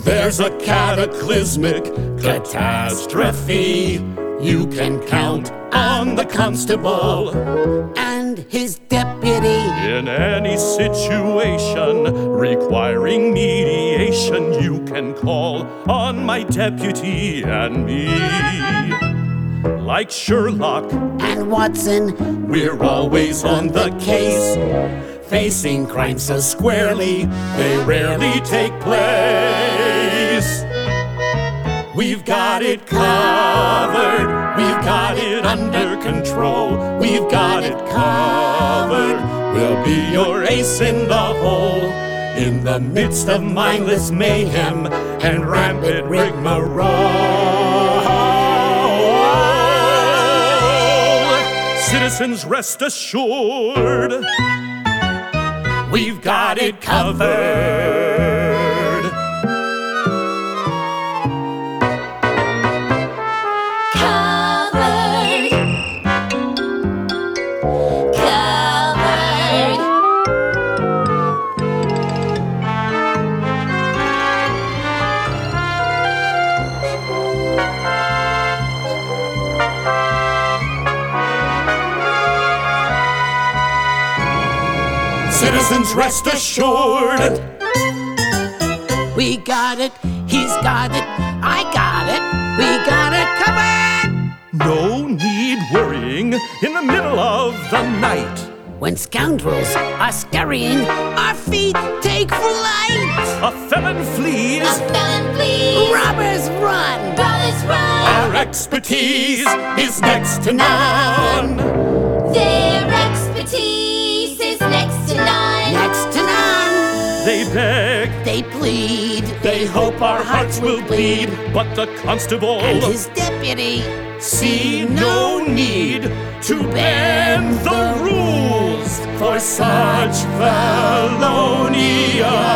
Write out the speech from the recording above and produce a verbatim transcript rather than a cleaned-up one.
there's a cataclysmic catastrophe, you can count on the constable and his deputy. In any situation requiring mediation, you can call on my deputy and me. Like Sherlock and Watson, we're always on the case, facing crime so squarely they rarely take place. We've got it covered, we've got it under control, we've got it covered. We'll be your ace in the hole, in the midst of mindless mayhem and rampant rigmarole. Citizens, rest assured, we've got it covered. Citizens, rest assured, we got it, he's got it, I got it, we got it covered. No need worrying in the middle of the night, when scoundrels are scurrying, our feet take flight. A felon flees, a felon flees, robbers run, robbers run. Our expertise is next to none. Their expertise is next to none. Next to none. They beg, they plead, they hope our hearts will bleed, but the constable and his deputy see no need to bend the rules for such felonious